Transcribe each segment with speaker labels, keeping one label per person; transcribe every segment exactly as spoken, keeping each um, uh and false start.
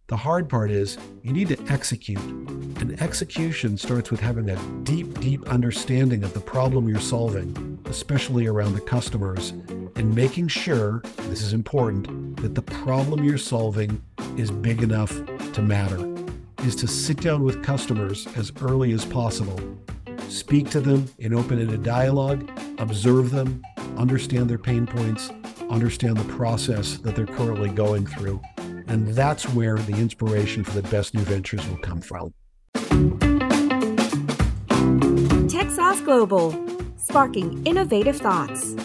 Speaker 1: The hard part is you need to execute. And execution starts with having a deep, deep understanding of the problem you're solving, especially around the customers, and making sure, this is important, that the problem you're solving is big enough to matter, is to sit down with customers as early as possible. Speak to them in open-ended dialogue, observe them, understand their pain points, understand the process that they're currently going through. And that's where the inspiration for the best new ventures will come from.
Speaker 2: TechSauce Global, sparking innovative thoughts.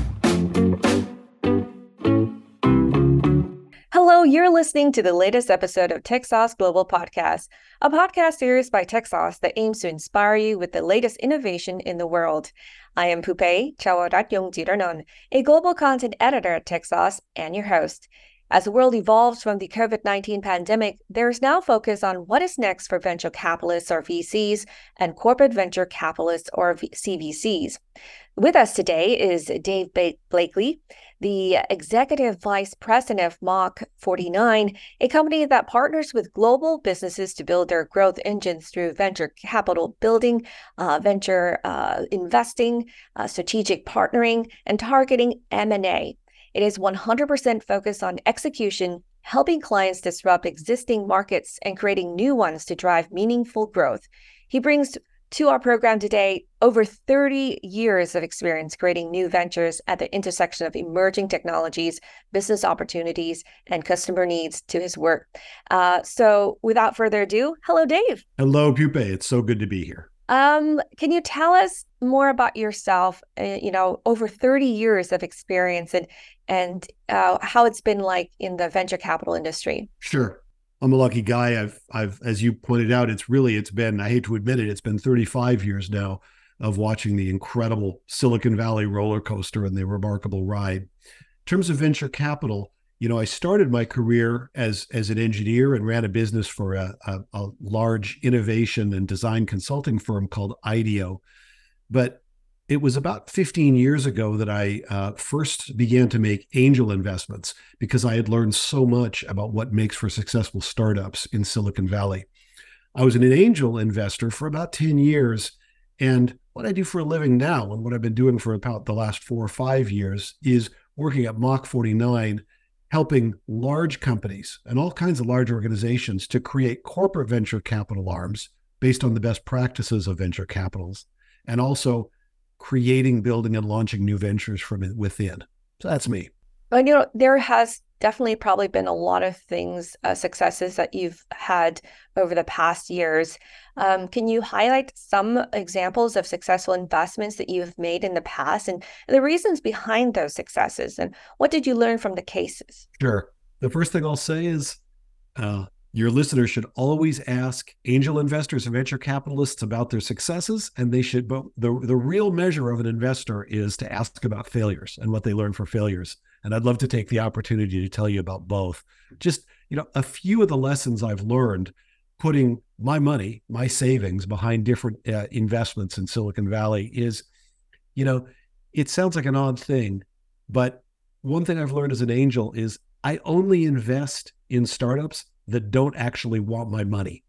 Speaker 2: Hello, you're listening to the latest episode of TechSauce Global Podcast, a podcast series by TechSauce that aims to inspire you with the latest innovation in the world. I am Pupay Chawarat-Yong-Jiranon, a global content editor at TechSauce and your host. As the world evolves from the covid nineteen pandemic, there is now focus on what is next for venture capitalists or V Cs and corporate venture capitalists or C V Cs. With us today is Dave Blakely, the Executive Vice President of Mach forty-nine, a company that partners with global businesses to build their growth engines through venture capital building, uh, venture uh, investing, uh, strategic partnering, and targeting M and A. It is one hundred percent focused on execution, helping clients disrupt existing markets and creating new ones to drive meaningful growth. He brings to our program today over thirty years of experience creating new ventures at the intersection of emerging technologies, business opportunities, and customer needs to his work. Uh, so without further ado, hello, Dave.
Speaker 1: Hello, Pupay. It's so good to be here.
Speaker 2: Um, can you tell us more about yourself? Uh, you know, over thirty years of experience and and uh, how it's been like in the venture capital industry.
Speaker 1: Sure. I'm a lucky guy. I've, I've, as you pointed out, it's really, it's been, I hate to admit it, it's been thirty-five years now of watching the incredible Silicon Valley roller coaster and the remarkable ride. In terms of venture capital, you know, I started my career as, as an engineer and ran a business for a, a, a large innovation and design consulting firm called IDEO. But it was about fifteen years ago that I uh, first began to make angel investments because I had learned so much about what makes for successful startups in Silicon Valley. I was an angel investor for about ten years. And what I do for a living now and what I've been doing for about the last four or five years is working at Mach forty-nine, helping large companies and all kinds of large organizations to create corporate venture capital arms based on the best practices of venture capitals, and also creating, building, and launching new ventures from within. So that's me.
Speaker 2: Well, you know, there has definitely probably been a lot of things, uh, successes that you've had over the past years. Um, can you highlight some examples of successful investments that you've made in the past and the reasons behind those successes? And what did you learn from the cases?
Speaker 1: Sure. The first thing I'll say is uh, your listeners should always ask angel investors and venture capitalists about their successes, and they should, but the, the real measure of an investor is to ask about failures and what they learn from failures. And I'd love to take the opportunity to tell you about both. Just, you know, a few of the lessons I've learned putting my money, my savings behind different uh, investments in Silicon Valley is, you know, it sounds like an odd thing, but one thing I've learned as an angel is I only invest in startups that don't actually want my money.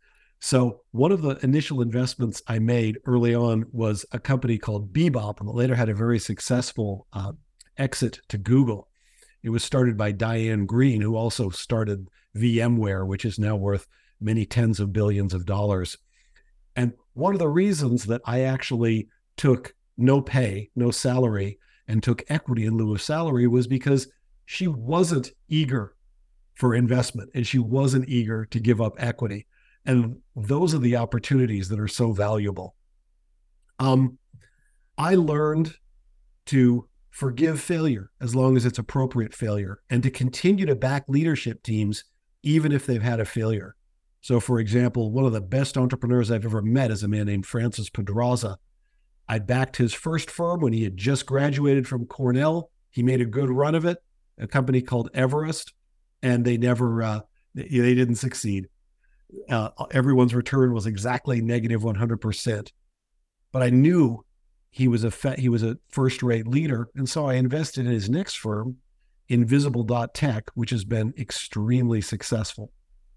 Speaker 1: So one of the initial investments I made early on was a company called Bebop, and later had a very successful uh, exit to Google. It was started by Diane Greene, who also started VMware, which is now worth many tens of billions of dollars. And one of the reasons that I actually took no pay, no salary, and took equity in lieu of salary was because she wasn't eager for investment and she wasn't eager to give up equity. And those are the opportunities that are so valuable. Um, I learned to forgive failure as long as it's appropriate failure, and to continue to back leadership teams even if they've had a failure. So for example, one of the best entrepreneurs I've ever met is a man named Francis Pedraza. I backed his first firm when he had just graduated from Cornell. He made a good run of it, a company called Everest, and they never, uh, they, they didn't succeed. Uh, everyone's return was exactly negative one hundred percent. But I knew he was a fe- he was a first-rate leader, and so I invested in his next firm, Invisible dot Tech, which has been extremely successful.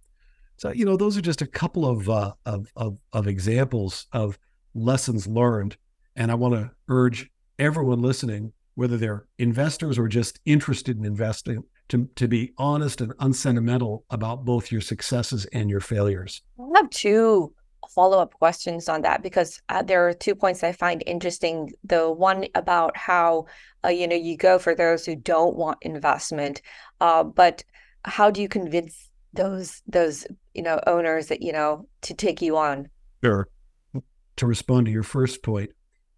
Speaker 1: So, you know, those are just a couple of, uh, of, of, of examples of lessons learned. And I want to urge everyone listening, whether they're investors or just interested in investing, to, to be honest and unsentimental about both your successes and your failures.
Speaker 2: I have two follow-up questions on that, because uh, there are two points I find interesting. The one about how, uh, you know, you go for those who don't want investment, uh, but how do you convince those, those, you know, owners that, you know, to take you on?
Speaker 1: Sure. To respond to your first point,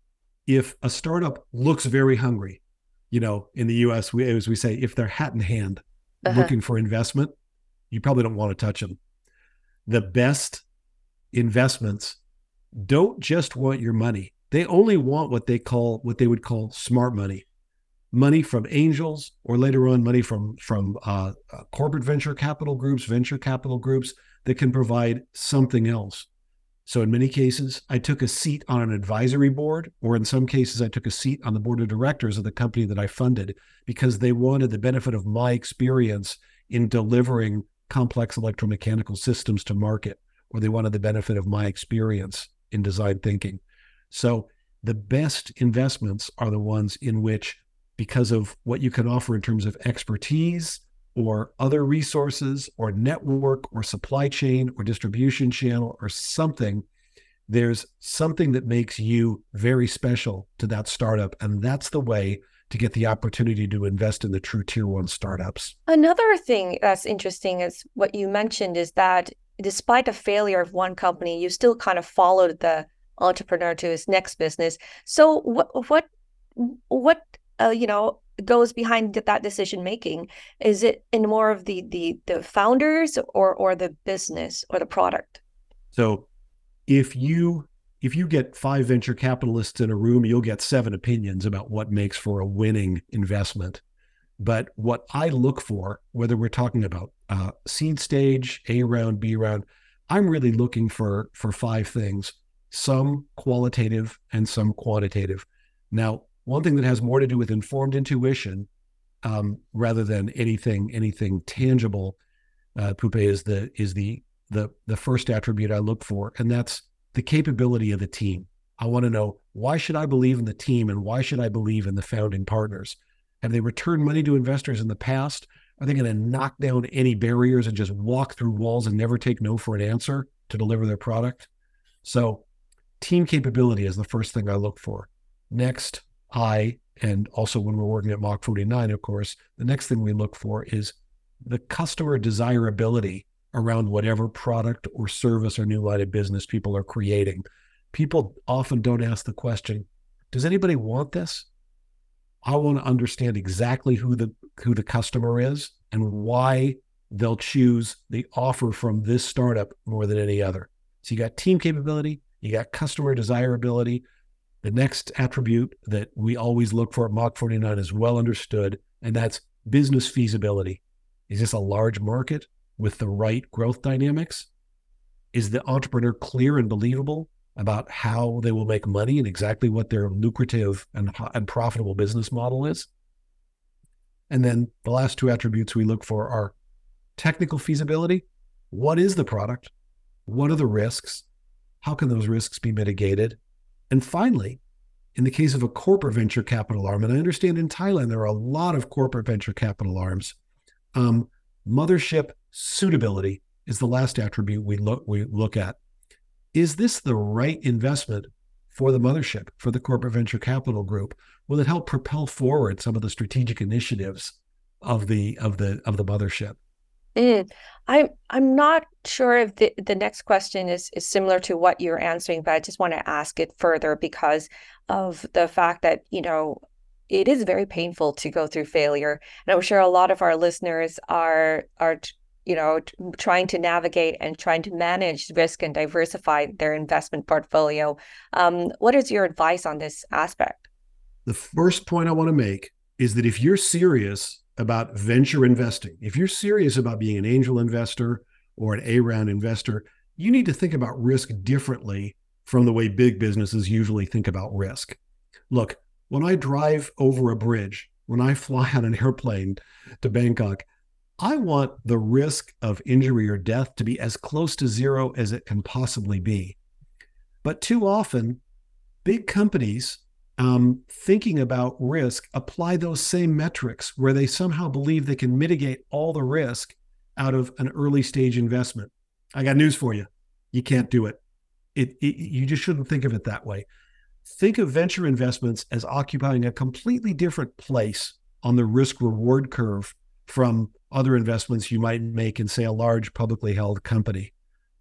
Speaker 1: if a startup looks very hungry, you know, in the U S, we, as we say, if they're hat in hand
Speaker 2: Uh-huh.
Speaker 1: looking for investment, you probably don't want to touch them. The best investments don't just want your money. They only want what they call, what they would call smart money, money from angels, or later on money from, from uh, uh, corporate venture capital groups, venture capital groups that can provide something else. So in many cases, I took a seat on an advisory board, or in some cases, I took a seat on the board of directors of the company that I funded, because they wanted the benefit of my experience in delivering complex electromechanical systems to market, or they wanted the benefit of my experience in design thinking. So the best investments are the ones in which, because of what you can offer in terms of expertise or other resources or network or supply chain or distribution channel or something, there's something that makes you very special to that startup. And that's the way to get the opportunity to invest in the true tier one startups.
Speaker 2: Another thing that's interesting is what you mentioned is that despite the failure of one company, you still kind of followed the entrepreneur to his next business. So what, what, what, uh, you know, goes behind that decision making? Is it in more of the the the founders, or or the business or the product?
Speaker 1: So if you if you get five venture capitalists in a room, you'll get seven opinions about what makes for a winning investment. But what I look for, whether we're talking about uh, seed stage, A round, B round, I'm really looking for for five things: some qualitative and some quantitative. Now, one thing that has more to do with informed intuition, um, rather than anything anything tangible, uh, Pupe, is the is the the the first attribute I look for, and that's the capability of the team. I want to know, why should I believe in the team, and why should I believe in the founding partners? Have they returned money to investors in the past? Are they going to knock down any barriers and just walk through walls and never take no for an answer to deliver their product? So team capability is the first thing I look for. Next, I, and also when we're working at Mach forty-nine, of course, the next thing we look for is the customer desirability around whatever product or service or new line of business people are creating. People often don't ask the question, does anybody want this? I want to understand exactly who the who the customer is and why they'll choose the offer from this startup more than any other. So you got team capability, you got customer desirability. The next attribute that we always look for at Mach forty-nine is well understood, and that's business feasibility. Is this a large market with the right growth dynamics? Is the entrepreneur clear and believable about how they will make money and exactly what their lucrative and, and profitable business model is? And then the last two attributes we look for are technical feasibility. What is the product? What are the risks? How can those risks be mitigated? And finally, in the case of a corporate venture capital arm, and I understand in Thailand there are a lot of corporate venture capital arms, um, mothership suitability is the last attribute we look we look at. Is this the right investment for the mothership, for the corporate venture capital group? Will it help propel forward some of the strategic initiatives of the of the of the mothership?
Speaker 2: Mm. I'm I'm not sure if the, the next question is is similar to what you're answering, but I just want to ask it further because of the fact that, you know, it is very painful to go through failure. And I'm sure a lot of our listeners are are you know t- trying to navigate and trying to manage risk and diversify their investment portfolio. Um, what is your advice on this aspect?
Speaker 1: The first point I want to make is that if you're serious about venture investing, if you're serious about being an angel investor or an A-round investor, you need to think about risk differently from the way big businesses usually think about risk. Look, when I drive over a bridge, when I fly on an airplane to Bangkok, I want the risk of injury or death to be as close to zero as it can possibly be. But too often, big companies um, thinking about risk apply those same metrics where they somehow believe they can mitigate all the risk out of an early stage investment. I got news for you. You can't do it. It, it. You just shouldn't think of it that way. Think of venture investments as occupying a completely different place on the risk reward curve from other investments you might make in, say, a large publicly held company.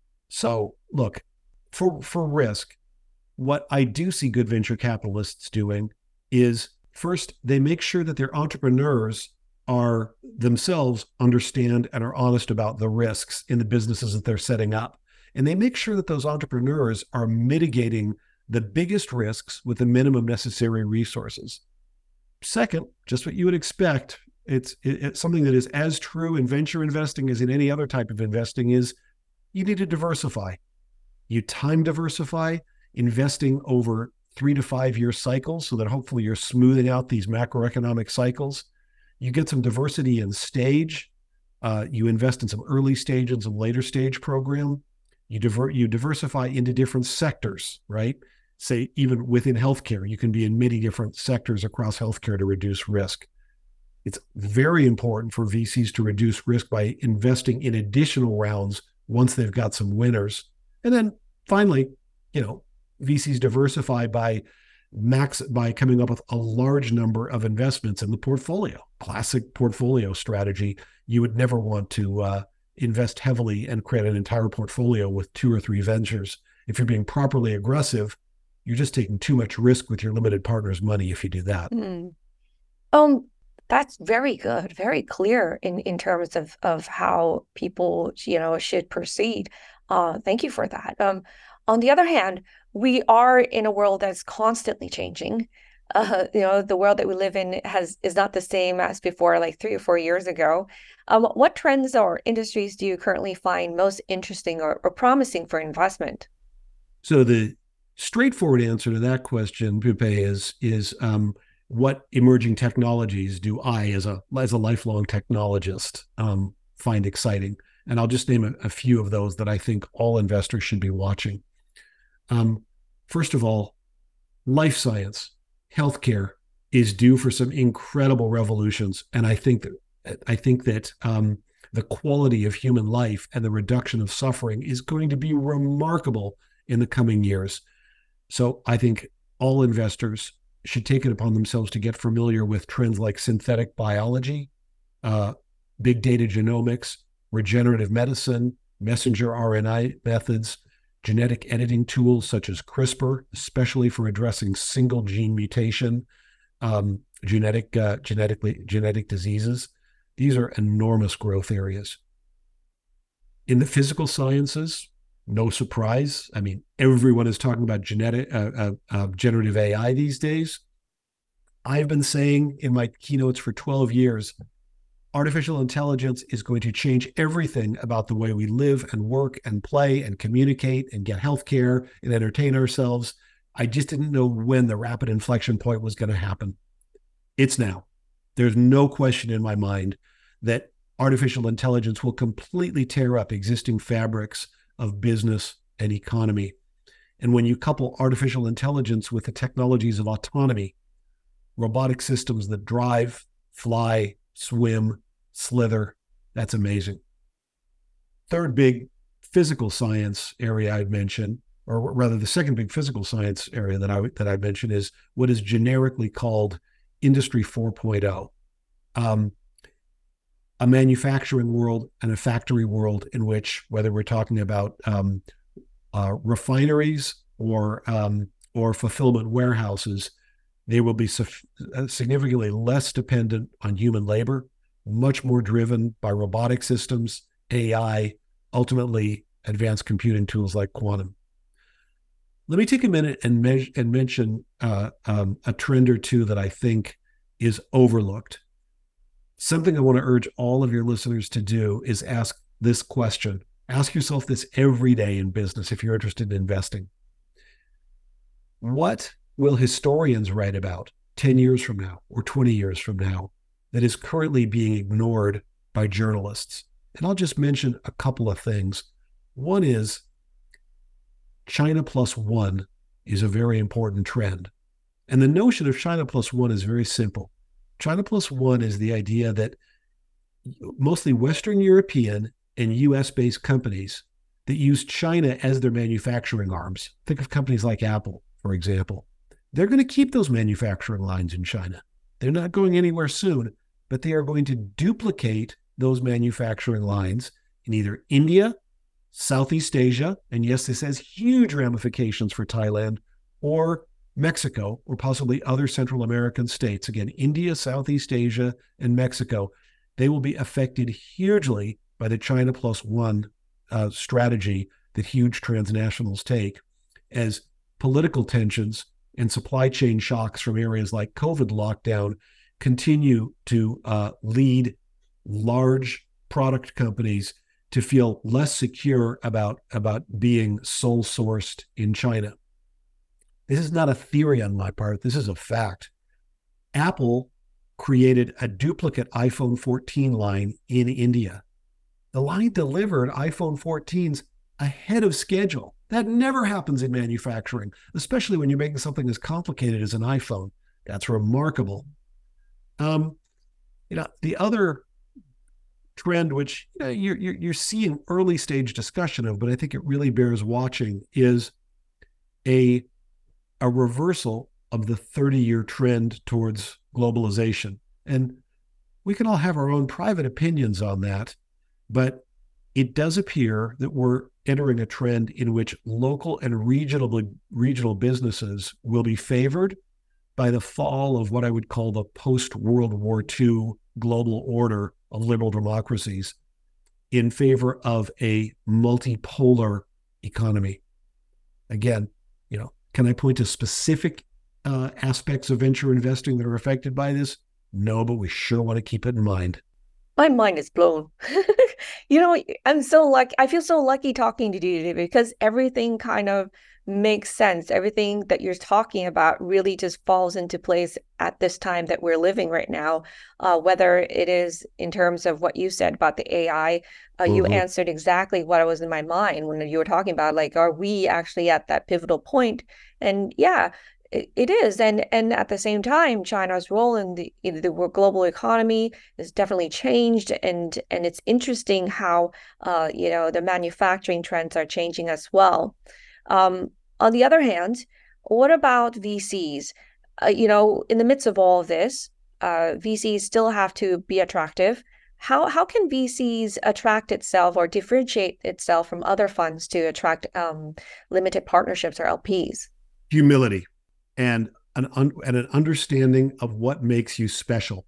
Speaker 1: So look, for, for risk, what I do see good venture capitalists doing is, first, they make sure that their entrepreneurs are themselves understand and are honest about the risks in the businesses that they're setting up. And they make sure that those entrepreneurs are mitigating the biggest risks with the minimum necessary resources. Second, just what you would expect, it's, it, it's something that is as true in venture investing as in any other type of investing, is you need to diversify. You time diversify, investing over three to five year cycles so that hopefully you're smoothing out these macroeconomic cycles. You get some diversity in stage. Uh, you invest in some early stage and some later stage program. You divert, you diversify into different sectors, right? Say, even within healthcare, you can be in many different sectors across healthcare to reduce risk. It's very important for V Cs to reduce risk by investing in additional rounds once they've got some winners. And then finally, you know, V Cs diversify by max by coming up with a large number of investments in the portfolio. Classic portfolio strategy. You would never want to uh, invest heavily and create an entire portfolio with two or three ventures. If you're being properly aggressive, you're just taking too much risk with your limited partner's money if you do that.
Speaker 2: Mm. Um, that's very good, very clear in, in terms of, of how people, you know, should proceed. Uh, thank you for that. Um, on the other hand, we are in a world that's constantly changing. Uh, you know, the world that we live in has is not the same as before, like three or four years ago. Um, what trends or industries do you currently find most interesting or, or promising for investment?
Speaker 1: So the straightforward answer to that question, Pupe, is is um, what emerging technologies do I, as a as a lifelong technologist, um, find exciting? And I'll just name a, a few of those that I think all investors should be watching. Um, first of all, life science, healthcare is due for some incredible revolutions, and I think that I think that um, the quality of human life and the reduction of suffering is going to be remarkable in the coming years. So I think all investors should take it upon themselves to get familiar with trends like synthetic biology, uh, big data genomics, regenerative medicine, messenger R N A methods, genetic editing tools such as CRISPR, especially for addressing single gene mutation, um, genetic, uh, genetically genetic diseases. These are enormous growth areas. In the physical sciences, no surprise. I mean, everyone is talking about genetic, uh, uh, uh, generative A I these days. I've been saying in my keynotes for twelve years, artificial intelligence is going to change everything about the way we live and work and play and communicate and get healthcare and entertain ourselves. I just didn't know when the rapid inflection point was going to happen. It's now. There's no question in my mind that artificial intelligence will completely tear up existing fabrics of business and economy. And when you couple artificial intelligence with the technologies of autonomy, robotic systems that drive, fly, swim, slither, that's amazing. Third big physical science area I'd mention, or rather the second big physical science area that I that I mentioned, is what is generically called Industry four point oh. Um, a manufacturing world and a factory world in which, whether we're talking about um, uh, refineries or um, or fulfillment warehouses, they will be suf- significantly less dependent on human labor, much more driven by robotic systems, A I, ultimately advanced computing tools like quantum. Let me take a minute and, me- and mention uh, um, a trend or two that I think is overlooked. Something I want to urge all of your listeners to do is ask this question. Ask yourself this every day in business if you're interested in investing. What will historians write about ten years from now or twenty years from now that is currently being ignored by journalists. And I'll just mention a couple of things. One is China plus one is a very important trend. And the notion of China plus one is very simple. China plus one is the idea that mostly Western European and U S-based companies that use China as their manufacturing arms, think of companies like Apple, for example, they're going to keep those manufacturing lines in China. They're not going anywhere soon, but they are going to duplicate those manufacturing lines in either India, Southeast Asia, and yes, this has huge ramifications for Thailand, or Mexico, or possibly other Central American states. Again, India, Southeast Asia, and Mexico, they will be affected hugely by the China plus one uh, strategy that huge transnationals take as political tensions and supply chain shocks from areas like COVID lockdown continue to uh, lead large product companies to feel less secure about, about being sole sourced in China. This is not a theory on my part. This is a fact. Apple created a duplicate iPhone fourteen line in India. The line delivered iPhone fourteens ahead of schedule. That never happens in manufacturing, especially when you're making something as complicated as an iPhone. That's remarkable. Um, you know, the other trend, which you know, you're, you're, you're seeing early stage discussion of, but I think it really bears watching, is a, a reversal of the thirty-year trend towards globalization. And we can all have our own private opinions on that, but it does appear that we're entering a trend in which local and regional, regional businesses will be favored by the fall of what I would call the post-World War Two global order of liberal democracies in favor of a multipolar economy. Again, you know, can I point to specific uh, aspects of venture investing that are affected by this? No, but we sure want to keep it in mind.
Speaker 2: My mind is blown. You know, I'm so lucky. I feel so lucky talking to you today because everything kind of makes sense. Everything that you're talking about really just falls into place at this time that we're living right now, uh, whether it is in terms of what you said about the A I. Uh, mm-hmm. You answered exactly what was in my mind when you were talking about, like, are we actually at that pivotal point? And yeah, it, it is. And and at the same time, China's role in the in the global economy has definitely changed. And and it's interesting how, uh, you know, the manufacturing trends are changing as well. Um, on the other hand, what about V Cs? Uh, you know, in the midst of all of this, uh, V Cs still have to be attractive. How how can V Cs attract itself or differentiate itself from other funds to attract um, limited partnerships or L Ps?
Speaker 1: Humility and an un- and an understanding of what makes you special.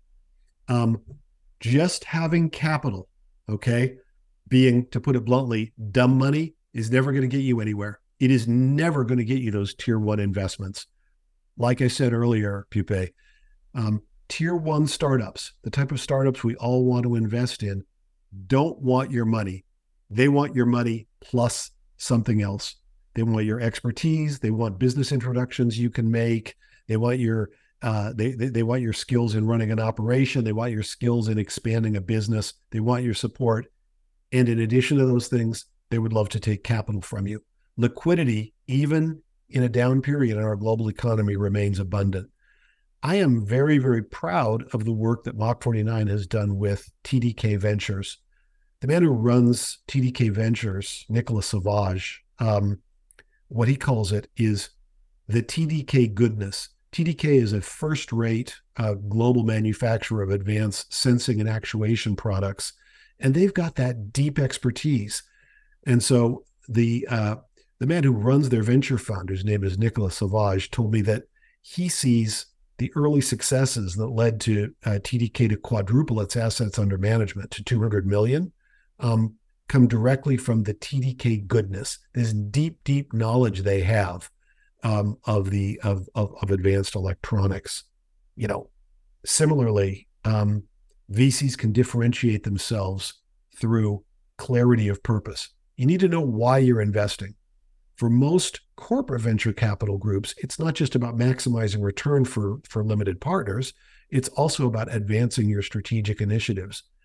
Speaker 1: Um, just having capital, okay, being, to put it bluntly, dumb money is never going to get you anywhere. It is never going to get you those tier one investments. Like I said earlier, Pupe, um, tier one startups, the type of startups we all want to invest in, don't want your money. They want your money plus something else. They want your expertise. They want business introductions you can make. They want your uh, they, they they want your skills in running an operation. They want your skills in expanding a business. They want your support. And in addition to those things, they would love to take capital from you. Liquidity, even in a down period in our global economy, remains abundant. I am very, very proud of the work that Mach forty-nine has done with T D K Ventures. The man who runs T D K Ventures, Nicolas Sauvage, um, what he calls it is the T D K goodness. T D K is a first-rate uh, global manufacturer of advanced sensing and actuation products, and they've got that deep expertise. And so the uh, the man who runs their venture fund, whose name is Nicolas Sauvage, told me that he sees the early successes that led to uh, T D K to quadruple its assets under management to two hundred million um, come directly from the T D K goodness, this deep, deep knowledge they have um, of the of, of of advanced electronics. You know, similarly, um, V Cs can differentiate themselves through clarity of purpose. You need to know why you're investing. For most corporate venture capital groups, it's not just about maximizing return for, for limited partners. It's also about advancing your strategic initiatives.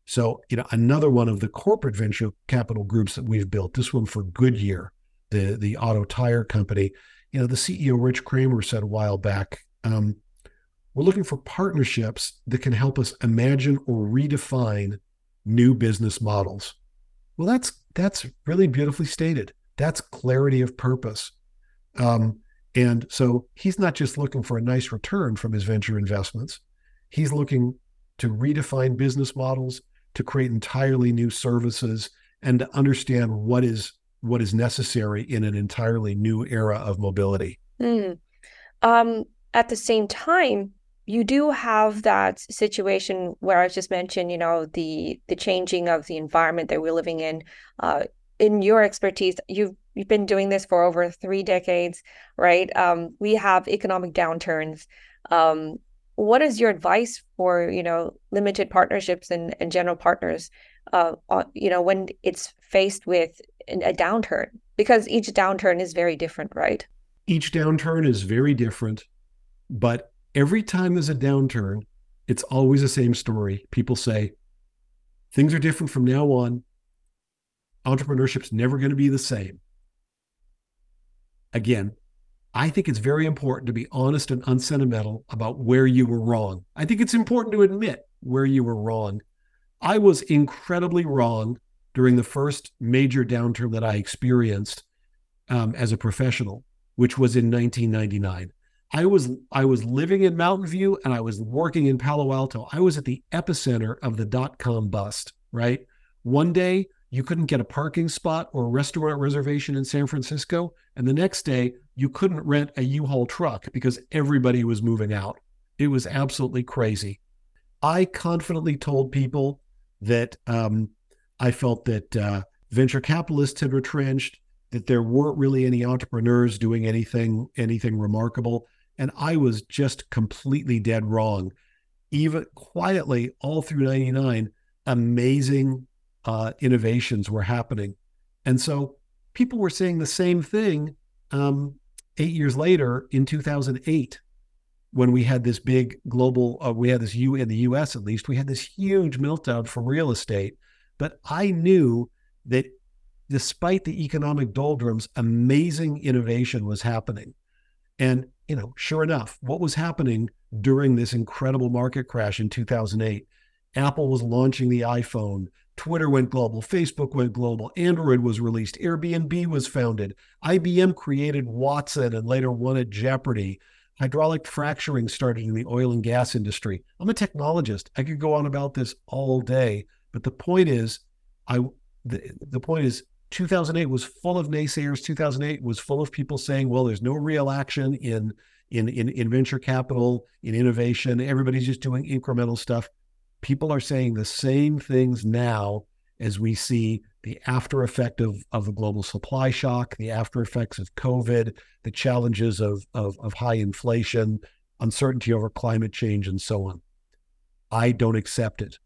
Speaker 1: So, you know, another one of the corporate venture capital groups that we've built, this one for Goodyear, the, the auto tire company, you know, the C E O, Rich Kramer, said a while back, um, we're looking for partnerships that can help us imagine or redefine new business models. Well, that's that's really beautifully stated. That's clarity of purpose. Um, and so he's not just looking for a nice return from his venture investments. He's looking to redefine business models, to create entirely new services, and to understand what is what is necessary in an entirely new era of mobility.
Speaker 2: Mm. Um, at the same time, you do have that situation where I just mentioned, you know, the the changing of the environment that we're living in. Uh, in your expertise, you've you've been doing this for over three decades, right? Um, we have economic downturns. Um, what is your advice for, you know, limited partnerships and, and general partners, uh, on, you know, when it's faced with a downturn? Because each downturn is very different, right?
Speaker 1: Each downturn is very different, but every time there's a downturn, it's always the same story. People say, things are different from now on. Entrepreneurship's never going to be the same. Again, I think it's very important to be honest and unsentimental about where you were wrong. I think it's important to admit where you were wrong. I was incredibly wrong during the first major downturn that I experienced um, as a professional, which was in nineteen ninety-nine. I was I was living in Mountain View and I was working in Palo Alto. I was at the epicenter of the dot-com bust, right? One day, you couldn't get a parking spot or a restaurant reservation in San Francisco. And the next day, you couldn't rent a U-Haul truck because everybody was moving out. It was absolutely crazy. I confidently told people that um, I felt that uh, venture capitalists had retrenched, that there weren't really any entrepreneurs doing anything, anything remarkable. And I was just completely dead wrong. Even quietly, all through ninety-nine, amazing uh, innovations were happening. And so people were saying the same thing um, eight years later in two thousand eight, when we had this big global, uh, we had this, U in the U S at least, we had this huge meltdown for real estate. But I knew that despite the economic doldrums, amazing innovation was happening. And, you know, sure enough, what was happening during this incredible market crash in two thousand eight? Apple was launching the iPhone, Twitter went global, Facebook went global, Android was released, Airbnb was founded, I B M created Watson and later won at Jeopardy. Hydraulic fracturing started in the oil and gas industry. I'm a technologist. I could go on about this all day, but the point is, I the, the point is, two thousand eight was full of naysayers. two thousand eight was full of people saying, well, there's no real action in, in, in, in venture capital, in innovation. Everybody's just doing incremental stuff. People are saying the same things now as we see the after effect of, of the global supply shock, the after effects of COVID, the challenges of, of, of high inflation, uncertainty over climate change, and so on. I don't accept it.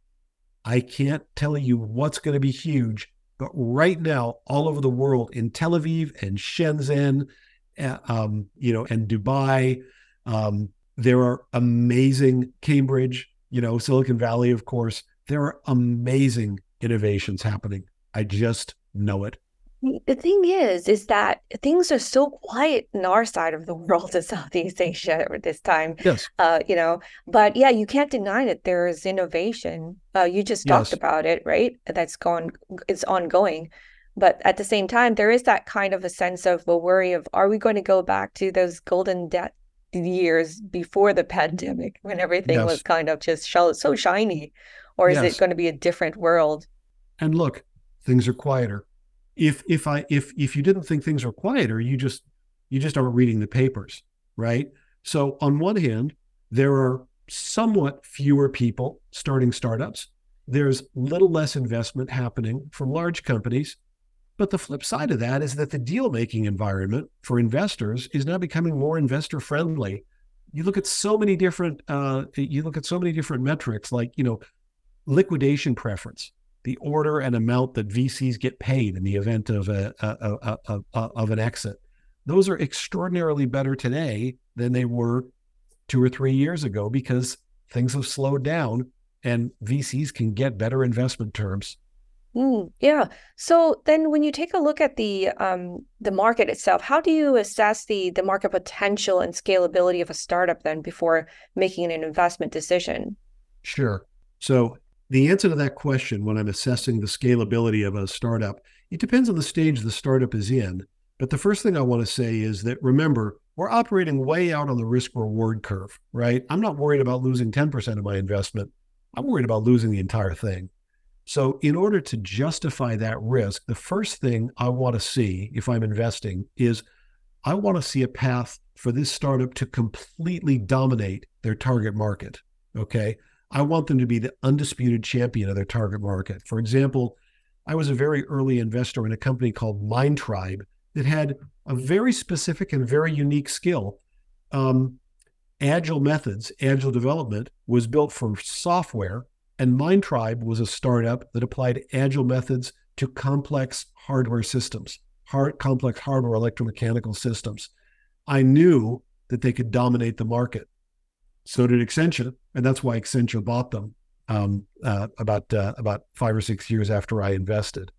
Speaker 1: I can't tell you what's going to be huge, but right now, all over the world, in Tel Aviv and Shenzhen, uh, um, you know, and Dubai, um, there are amazing, Cambridge, you know, Silicon Valley, of course, there are amazing innovations happening. I just know it.
Speaker 2: The thing is, is that things are so quiet in our side of the world in Southeast Asia at this time.
Speaker 1: Yes.
Speaker 2: Uh, you know, but yeah, you can't deny that there is innovation. Uh, you just talked
Speaker 1: Yes.
Speaker 2: about it, right? That's gone, it's ongoing. But at the same time, there is that kind of a sense of a worry of, are we going to go back to those golden de- years before the pandemic when everything was
Speaker 1: Yes.
Speaker 2: kind of just sh- so shiny? Or is it
Speaker 1: Yes.
Speaker 2: going to be a different world?
Speaker 1: And look, things are quieter. If if I if if you didn't think things were quieter, you just you just aren't reading the papers, right? So on one hand, there are somewhat fewer people starting startups. There's little less investment happening from large companies. But the flip side of that is that the deal-making environment for investors is now becoming more investor friendly. You look at so many different uh, you look at so many different metrics, like, you know, liquidation preference, the order and amount that V Cs get paid in the event of a, a, a, a, a of an exit. Those are extraordinarily better today than they were two or three years ago because things have slowed down. and V Cs can get better investment terms.
Speaker 2: Mm, yeah. So then when you take a look at the um, the market itself, how do you assess the the market potential and scalability of a startup then before making an investment decision?
Speaker 1: Sure. So the answer to that question, when I'm assessing the scalability of a startup, it depends on the stage the startup is in. But the first thing I want to say is that, remember, we're operating way out on the risk reward curve, right? I'm not worried about losing ten percent of my investment. I'm worried about losing the entire thing. So in order to justify that risk, the first thing I want to see if I'm investing is I want to see a path for this startup to completely dominate their target market. Okay. I want them to be the undisputed champion of their target market. For example, I was a very early investor in a company called Mindtribe that had a very specific and very unique skill. Um, Agile methods, agile development was built for software, and Mindtribe was a startup that applied agile methods to complex hardware systems, hard, complex hardware electromechanical systems. I knew that they could dominate the market. So did Accenture, and that's why Accenture bought them um, uh, about uh, about five or six years after I invested.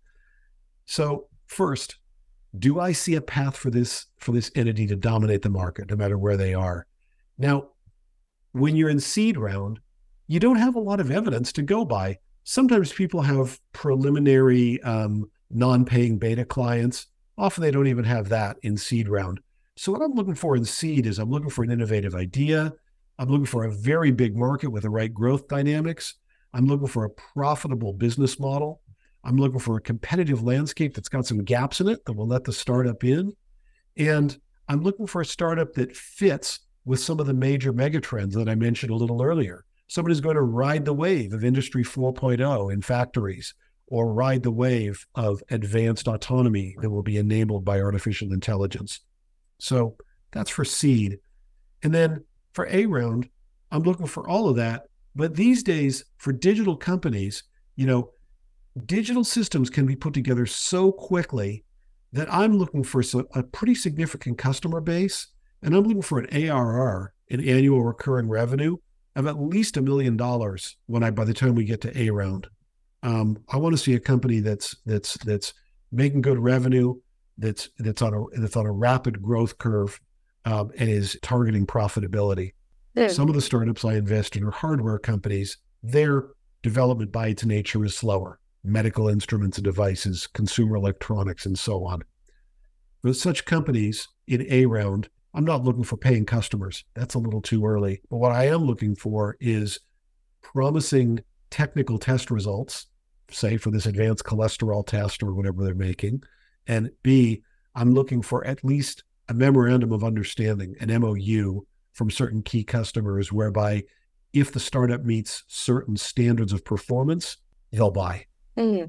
Speaker 1: So first, do I see a path for this for this entity to dominate the market, no matter where they are? Now, when you're in seed round, you don't have a lot of evidence to go by. Sometimes people have preliminary um, non-paying beta clients. Often they don't even have that in seed round. So what I'm looking for in seed is I'm looking for an innovative idea. I'm looking for a very big market with the right growth dynamics. I'm looking for a profitable business model. I'm looking for a competitive landscape that's got some gaps in it that will let the startup in. And I'm looking for a startup that fits with some of the major megatrends that I mentioned a little earlier. Somebody's going to ride the wave of Industry four point oh in factories, or ride the wave of advanced autonomy that will be enabled by artificial intelligence. So that's for seed. And then for A round, I'm looking for all of that. But these days, for digital companies, you know, digital systems can be put together so quickly that I'm looking for a pretty significant customer base, and I'm looking for an A R R, an annual recurring revenue, of at least a million dollars when I by the time we get to A round. Um, I want to see a company that's that's that's making good revenue, that's that's on a that's on a rapid growth curve, um, and is targeting profitability.
Speaker 2: Yeah.
Speaker 1: Some of the startups I invest in are hardware companies. Their development by its nature is slower. Medical instruments and devices, consumer electronics, and so on. With such companies in A round, I'm not looking for paying customers. That's a little too early. But what I am looking for is promising technical test results, say for this advanced cholesterol test or whatever they're making. And B, I'm looking for at least a memorandum of understanding, an M O U from certain key customers, whereby if the startup meets certain standards of performance, they'll buy.
Speaker 2: Mm-hmm.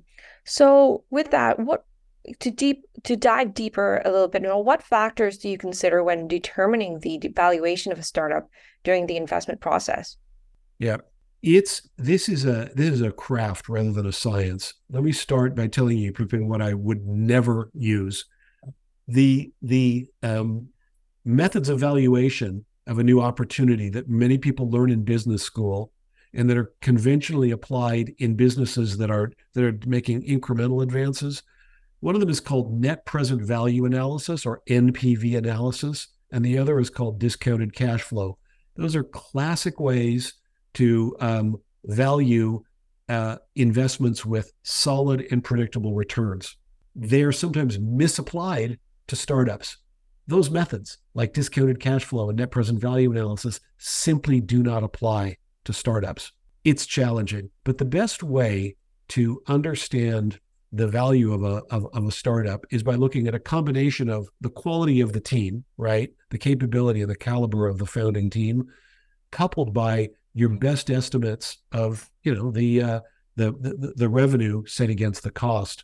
Speaker 2: So with that, what to deep to dive deeper a little bit, you know, what factors do you consider when determining the valuation of a startup during the investment process?
Speaker 1: Yeah, it's this is a this is a craft rather than a science. Let me start by telling you what I would never use. The the um, methods of valuation of a new opportunity that many people learn in business school and that are conventionally applied in businesses that are that are making incremental advances. One of them is called net present value analysis, or N P V analysis, and the other is called discounted cash flow. Those are classic ways to um, value uh, investments with solid and predictable returns. They are sometimes misapplied to startups. Those methods, like discounted cash flow and net present value analysis, simply do not apply to startups. It's challenging, but the best way to understand the value of a of, of a startup is by looking at a combination of the quality of the team, right? The capability and the caliber of the founding team, coupled by your best estimates of, you know, the uh, the, the the revenue set against the cost.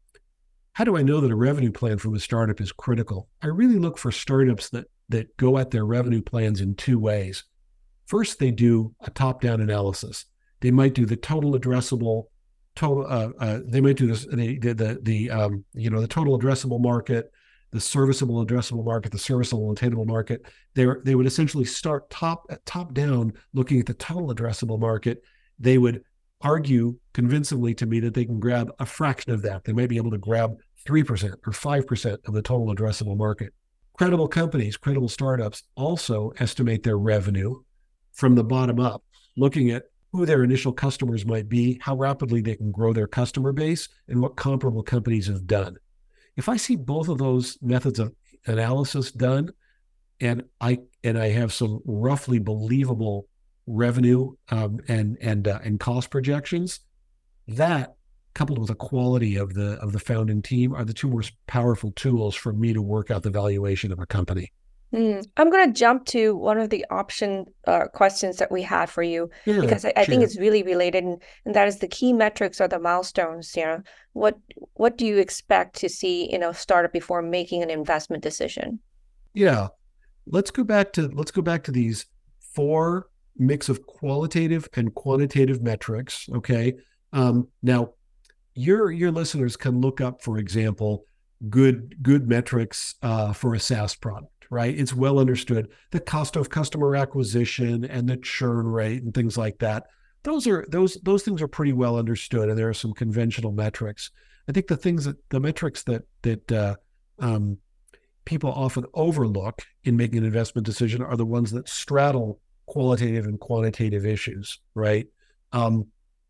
Speaker 1: How do I know that a revenue plan from a startup is critical? I really look for startups that that go at their revenue plans in two ways. First, they do a top-down analysis. They might do the total addressable total. Uh, uh, they might do this the the the, the um, you know the total addressable market, the serviceable addressable market, the serviceable attainable market. They they would essentially start top top down, looking at the total addressable market, they would argue convincingly to me that they can grab a fraction of that. They may be able to grab three percent or five percent of the total addressable market. Credible companies, credible startups also estimate their revenue from the bottom up, looking at who their initial customers might be, how rapidly they can grow their customer base, and what comparable companies have done. If I see both of those methods of analysis done, and I and I have some roughly believable revenue um, and and uh, and cost projections, that coupled with the quality of the of the founding team are the two most powerful tools for me to work out the valuation of a company.
Speaker 2: Mm. I'm going to jump to one of the option uh, questions that we had for you,
Speaker 1: Yeah,
Speaker 2: because I, I
Speaker 1: sure.
Speaker 2: think it's really related, and, and that is the key metrics or the milestones. You know, what what do you expect to see in a startup before making an investment decision?
Speaker 1: Yeah, let's go back to let's go back to these four mix of qualitative and quantitative metrics. Okay, um, now your your listeners can look up, for example, good good metrics uh, for a SaaS product. Right, it's well understood the cost of customer acquisition and the churn rate and things like that. Those are those those things are pretty well understood, and there are some conventional metrics. I think the things that the metrics that that uh, um, people often overlook in making an investment decision are the ones that straddle qualitative and quantitative issues. Right, um,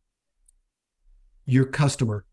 Speaker 1: your customer.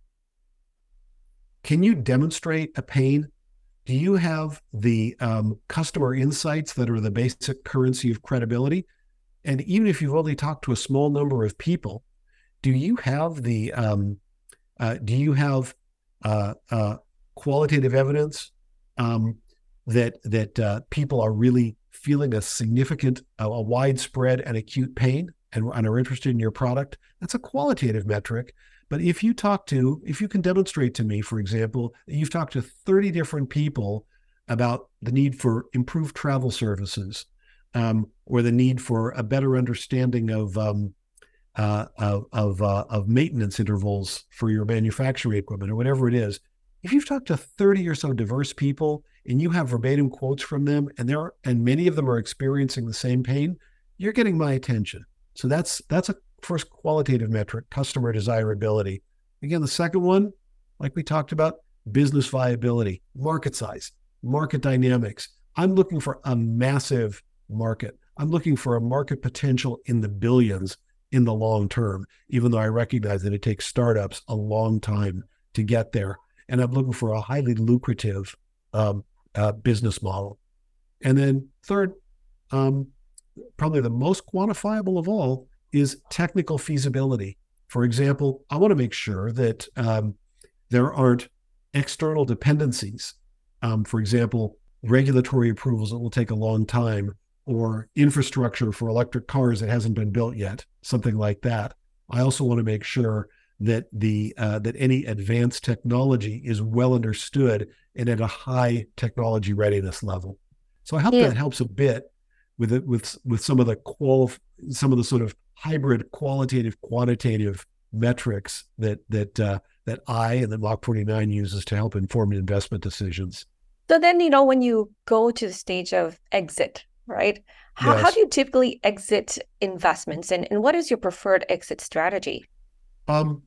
Speaker 1: Can you demonstrate a pain? Do you have the um, customer insights that are the basic currency of credibility? And even if you've only talked to a small number of people, do you have the um, uh, do you have uh, uh, qualitative evidence um, that that uh, people are really feeling a significant, a, a widespread and acute pain and, and are interested in your product? That's a qualitative metric. But if you talk to, if you can demonstrate to me, for example, that you've talked to thirty different people about the need for improved travel services, um, or the need for a better understanding of um, uh, of of, uh, of maintenance intervals for your manufacturing equipment, or whatever it is, if you've talked to thirty or so diverse people and you have verbatim quotes from them, and there are, and many of them are experiencing the same pain, you're getting my attention. So that's that's a first qualitative metric, customer desirability. Again, the second one, like we talked about, business viability, market size, market dynamics. I'm looking for a massive market. I'm looking for a market potential in the billions in the long term, even though I recognize that it takes startups a long time to get there. And I'm looking for a highly lucrative um, uh, business model. And then third, um, probably the most quantifiable of all, is technical feasibility. For example, I want to make sure that um, there aren't external dependencies. Um, for example, regulatory approvals that will take a long time, or infrastructure for electric cars that hasn't been built yet, something like that. I also want to make sure that the uh, that any advanced technology is well understood and at a high technology readiness level. So I hope
Speaker 2: Yeah.
Speaker 1: that helps a bit with it, with with some of the qual some of the sort of hybrid qualitative quantitative metrics that that uh, that I and that Mach forty-nine uses to help inform investment decisions.
Speaker 2: So then, you know, when you go to the stage of exit, right? How how
Speaker 1: Yes.
Speaker 2: do you typically exit investments, and, and what is your preferred exit strategy?
Speaker 1: Um,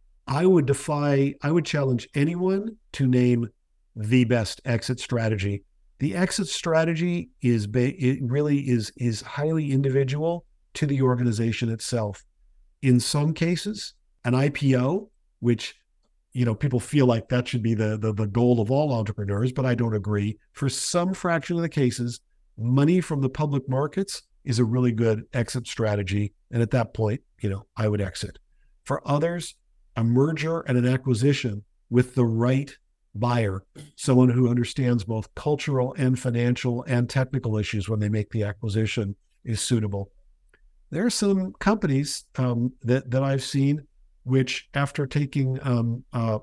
Speaker 1: I would defy, I would challenge anyone to name the best exit strategy. The exit strategy is ba- it really is is highly individual to the organization itself. In some cases, an I P O, which you know people feel like that should be the, the the goal of all entrepreneurs, but I don't agree. For some fraction of the cases, money from the public markets is a really good exit strategy, and at that point, you know, I would exit. For others, a merger and an acquisition with the right buyer, someone who understands both cultural and financial and technical issues when they make the acquisition, is suitable. There are some companies um, that that I've seen which, after taking um, uh,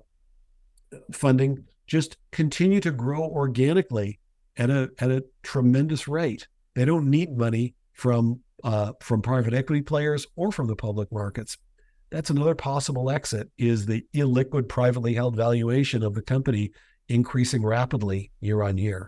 Speaker 1: funding, just continue to grow organically at a at a tremendous rate. They don't need money from uh, from private equity players or from the public markets. That's another possible exit, is the illiquid privately held valuation of the company increasing rapidly year on year.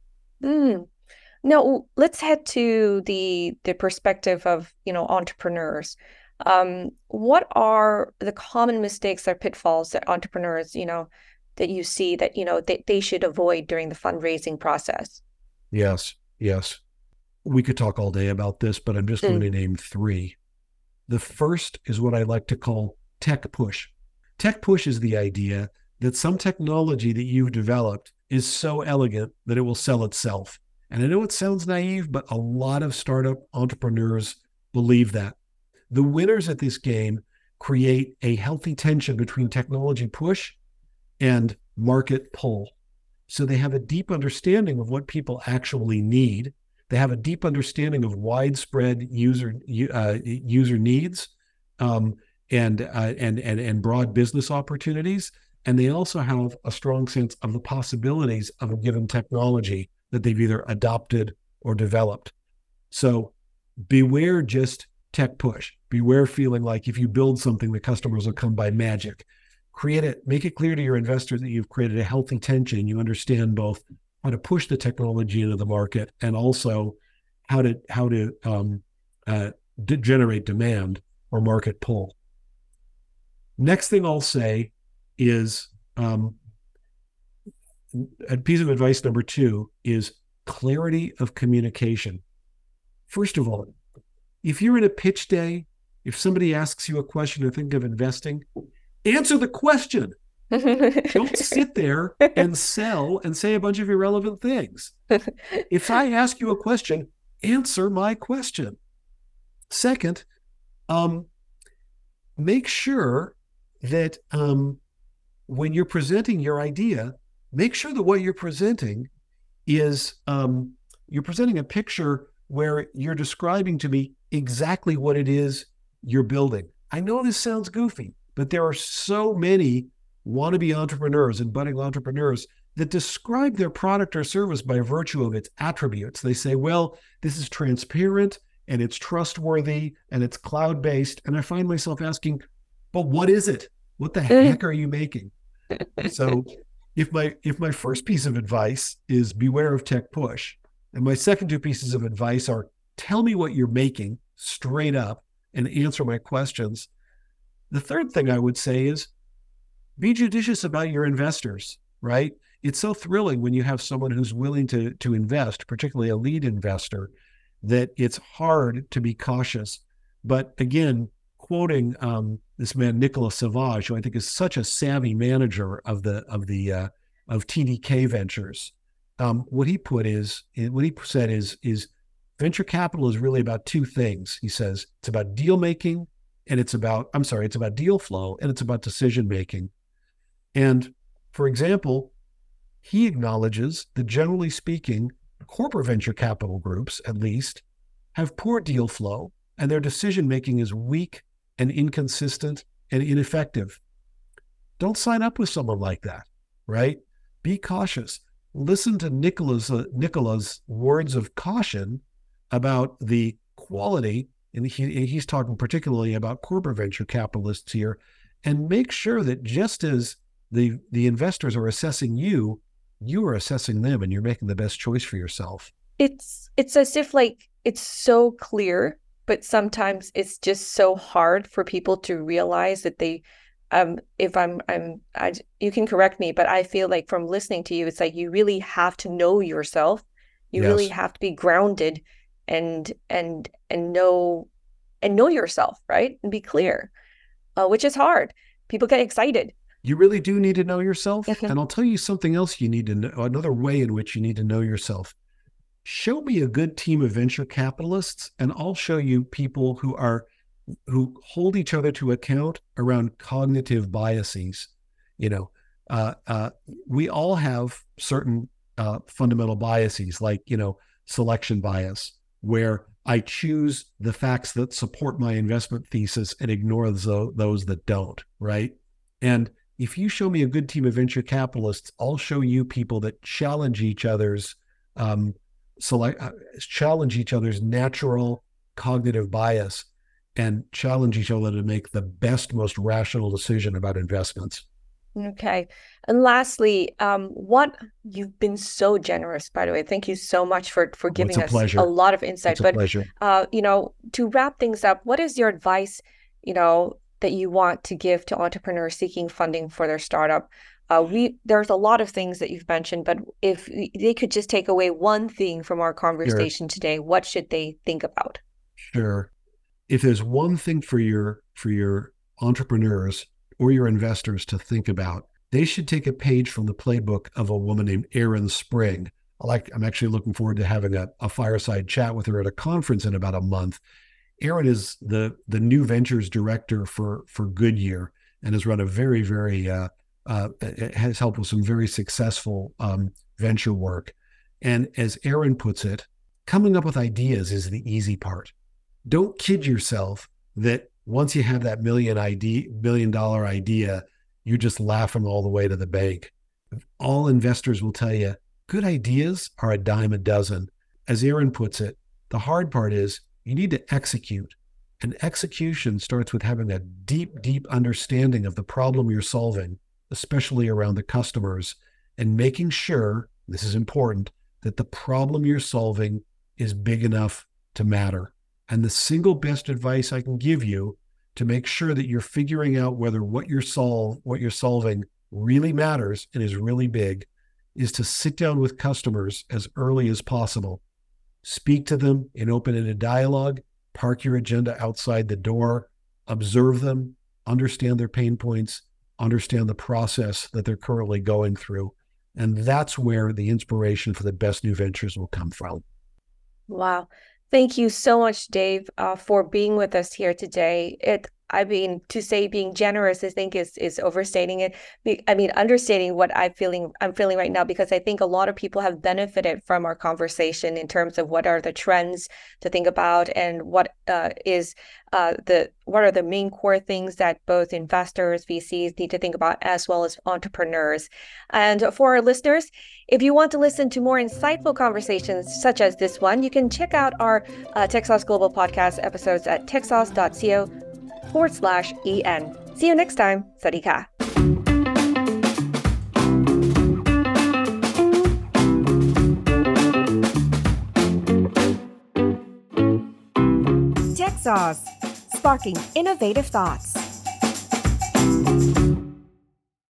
Speaker 2: Mm. Now, let's head to the the perspective of, you know, entrepreneurs. Um, what are the common mistakes or pitfalls that entrepreneurs, you know, that you see that, you know, they, they should avoid during the fundraising process?
Speaker 1: Yes, yes. We could talk all day about this, but I'm just going
Speaker 2: Mm.
Speaker 1: to name three. The first is what I like to call tech push. Tech push is the idea that some technology that you've developed is so elegant that it will sell itself. And I know it sounds naive, but a lot of startup entrepreneurs believe that. The winners at this game create a healthy tension between technology push and market pull. So they have a deep understanding of what people actually need. They have a deep understanding of widespread user uh, user needs um, and, uh, and and and broad business opportunities. And they also have a strong sense of the possibilities of a given technology that they've either adopted or developed. So beware just tech push. Beware feeling like if you build something, the customers will come by magic. Create it, make it clear to your investors that you've created a healthy tension. You understand both how to push the technology into the market and also how to how to um, uh, d- generate demand or market pull. Next thing I'll say is um, a piece of advice number two is clarity of communication. First of all, if you're in a pitch day, if somebody asks you a question or think of investing, answer the question. Don't sit there and sell and say a bunch of irrelevant things. If I ask you a question, answer my question. Second, um, make sure that um, when you're presenting your idea, make sure that what you're presenting is um, you're presenting a picture where you're describing to me exactly what it is you're building. I know this sounds goofy, but there are so many wannabe entrepreneurs and budding entrepreneurs that describe their product or service by virtue of its attributes. They say, well, this is transparent and it's trustworthy and it's cloud-based. And I find myself asking, but what is it? What the heck are you making? So if my if my first piece of advice is beware of tech push, and my second two pieces of advice are tell me what you're making straight up and answer my questions. The third thing I would say is be judicious about your investors, right? It's so thrilling when you have someone who's willing to, to invest, particularly a lead investor, that it's hard to be cautious. But again, quoting um, this man, Nicolas Savage, who I think is such a savvy manager of the of the uh, of T D K Ventures, um, what he put is what he said is is venture capital is really about two things. He says it's about deal making and it's about I'm sorry, it's about deal flow and it's about decision making. And for example, he acknowledges that generally speaking, corporate venture capital groups, at least, have poor deal flow and their decision making is weak and inconsistent and ineffective. Don't sign up with someone like that, right? Be cautious. Listen to Nicola's, uh, Nicola's words of caution about the quality, and he, he's talking particularly about corporate venture capitalists here, and make sure that just as the, the investors are assessing you, you are assessing them and you're making the best choice for yourself.
Speaker 2: It's it's as if like it's so clear, but sometimes it's just so hard for people to realize that they um if I'm I'm I you can correct me, but I feel like from listening to you, it's like you really have to know yourself. You
Speaker 1: Yes.
Speaker 2: really have to be grounded and and and know and know yourself, right? And be clear, uh, which is hard. People get excited.
Speaker 1: You really do need to know yourself. And I'll tell you something else you need to know, another way in which you need to know yourself. Show me a good team of venture capitalists, and I'll show you people who are who hold each other to account around cognitive biases. You know, uh, uh, we all have certain uh, fundamental biases, like, you know, selection bias, where I choose the facts that support my investment thesis and ignore those, those that don't, right? And if you show me a good team of venture capitalists, I'll show you people that challenge each other's um, select, uh, challenge each other's natural cognitive bias and challenge each other to make the best, most rational decision about investments.
Speaker 2: Okay. And lastly, um, what you've been so generous, by the way. Thank you so much for for giving
Speaker 1: oh, a
Speaker 2: us
Speaker 1: pleasure.
Speaker 2: a lot of insight.
Speaker 1: It's a
Speaker 2: but
Speaker 1: pleasure.
Speaker 2: Uh, you know, to wrap things up, what is your advice you know, that you want to give to entrepreneurs seeking funding for their startup? Uh, we there's a lot of things that you've mentioned, but if they could just take away one thing from our conversation
Speaker 1: Sure.
Speaker 2: today, what should they think about?
Speaker 1: Sure. If there's one thing for your for your entrepreneurs or your investors to think about, they should take a page from the playbook of a woman named Erin Spring. I like I'm actually looking forward to having a, a fireside chat with her at a conference in about a month. Erin is the the new ventures director for for Goodyear and has run a very very uh, uh, has helped with some very successful um, venture work. And as Erin puts it, coming up with ideas is the easy part. Don't kid yourself that once you have that million idea, million dollar idea, you just laugh them all the way to the bank. All investors will tell you, good ideas are a dime a dozen. As Erin puts it, the hard part is you need to execute. And execution starts with having a deep, deep understanding of the problem you're solving, especially around the customers, and making sure, this is important, that the problem you're solving is big enough to matter. And the single best advice I can give you to make sure that you're figuring out whether what you're solve, what you're solving really matters and is really big is to sit down with customers as early as possible. Speak to them in open-ended dialogue, park your agenda outside the door, observe them, understand their pain points, understand the process that they're currently going through. And that's where the inspiration for the best new ventures will come from.
Speaker 2: Wow. Thank you so much, Dave, uh, for being with us here today. It, I mean, to say being generous, I think is is overstating it. I mean, understating what I'm feeling, I'm feeling right now, because I think a lot of people have benefited from our conversation in terms of what are the trends to think about and what uh, is uh, the what are the main core things that both investors, V Cs need to think about, as well as entrepreneurs. And for our listeners, if you want to listen to more insightful conversations such as this one, you can check out our uh, TechSauce Global podcast episodes at techsauce.co forward slash en. See you next time. Sawasdee ka. TechSauce, sparking innovative thoughts.